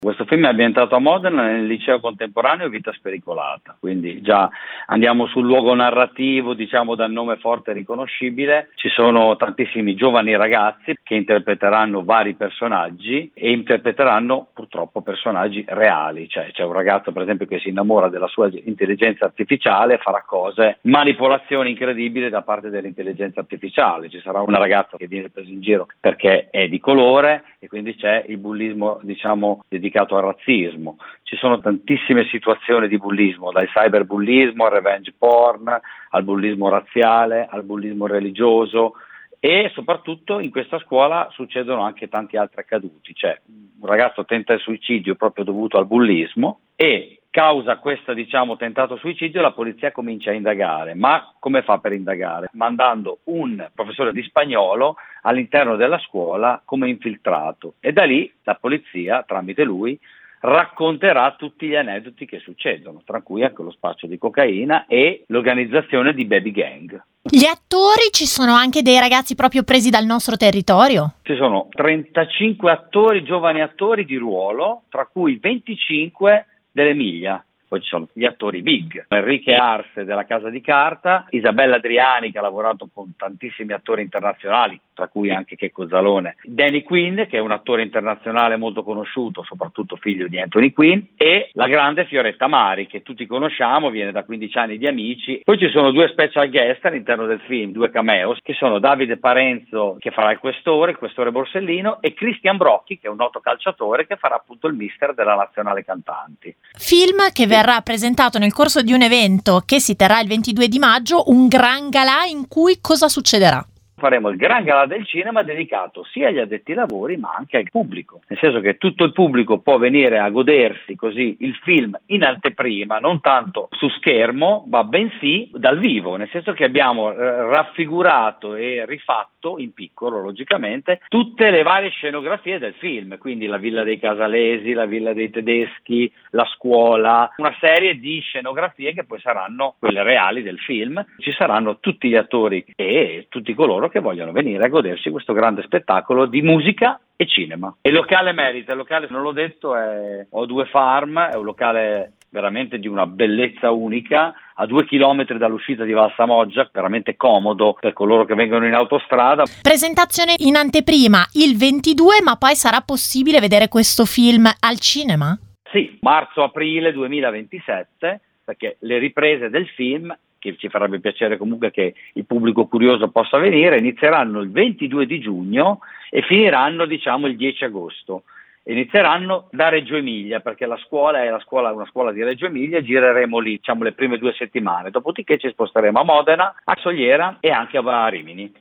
Questo film è ambientato a Modena nel liceo contemporaneo Vita Spericolata, quindi già andiamo sul luogo narrativo, diciamo dal nome forte e riconoscibile. Ci sono tantissimi giovani ragazzi che interpreteranno vari personaggi e interpreteranno purtroppo personaggi reali, cioè c'è un ragazzo per esempio che si innamora della sua intelligenza artificiale e farà cose, manipolazioni incredibili da parte dell'intelligenza artificiale. Ci sarà una ragazza che viene presa in giro perché è di colore e quindi c'è il bullismo, diciamo, dedicato al razzismo. Ci sono tantissime situazioni di bullismo, dal cyberbullismo al revenge porn, al bullismo razziale, al bullismo religioso, e soprattutto in questa scuola succedono anche tanti altri accaduti. Cioè un ragazzo tenta il suicidio proprio dovuto al bullismo e causa questo, diciamo, tentato suicidio la polizia comincia a indagare. Ma come fa per indagare? Mandando un professore di spagnolo all'interno della scuola come infiltrato, e da lì la polizia, tramite lui, racconterà tutti gli aneddoti che succedono, tra cui anche lo spaccio di cocaina e l'organizzazione di baby gang. Gli attori, ci sono anche dei ragazzi proprio presi dal nostro territorio? Ci sono 35 attori, giovani attori di ruolo, tra cui 25 dell'Emilia. Poi ci sono gli attori big, Enrique Arce della Casa di Carta, Isabella Adriani che ha lavorato con tantissimi attori internazionali, tra cui anche Checco Zalone, Danny Quinn che è un attore internazionale molto conosciuto, soprattutto figlio di Anthony Quinn, e la grande Fioretta Mari che tutti conosciamo, viene da 15 anni di Amici. Poi ci sono due special guest all'interno del film, due cameos, che sono Davide Parenzo che farà il questore Borsellino, e Cristian Brocchi che è un noto calciatore che farà appunto il mister della Nazionale Cantanti. Film che verrà presentato nel corso di un evento che si terrà il 22 di maggio, un gran galà in cui cosa succederà? Faremo il gran galà del cinema dedicato sia agli addetti ai lavori ma anche al pubblico, nel senso che tutto il pubblico può venire a godersi così il film in anteprima, non tanto su schermo ma bensì dal vivo, nel senso che abbiamo raffigurato e rifatto in piccolo logicamente tutte le varie scenografie del film, quindi la villa dei Casalesi, la villa dei Tedeschi, la scuola, una serie di scenografie che poi saranno quelle reali del film. Ci saranno tutti gli attori e tutti coloro che vogliono venire a godersi questo grande spettacolo di musica e cinema. E il locale merita, il locale, non l'ho detto, è O2 Farm, è un locale veramente di una bellezza unica, a 2 chilometri dall'uscita di Valsamoggia, veramente comodo per coloro che vengono in autostrada. Presentazione in anteprima il 22, ma poi sarà possibile vedere questo film al cinema? Sì, marzo-aprile 2027, perché le riprese del film, che ci farebbe piacere comunque che il pubblico curioso possa venire, inizieranno il 22 di giugno e finiranno diciamo il 10 agosto. Inizieranno da Reggio Emilia, perché la scuola è una scuola di Reggio Emilia, gireremo lì diciamo le prime 2 settimane, dopodiché ci sposteremo a Modena, a Sogliera e anche a Rimini.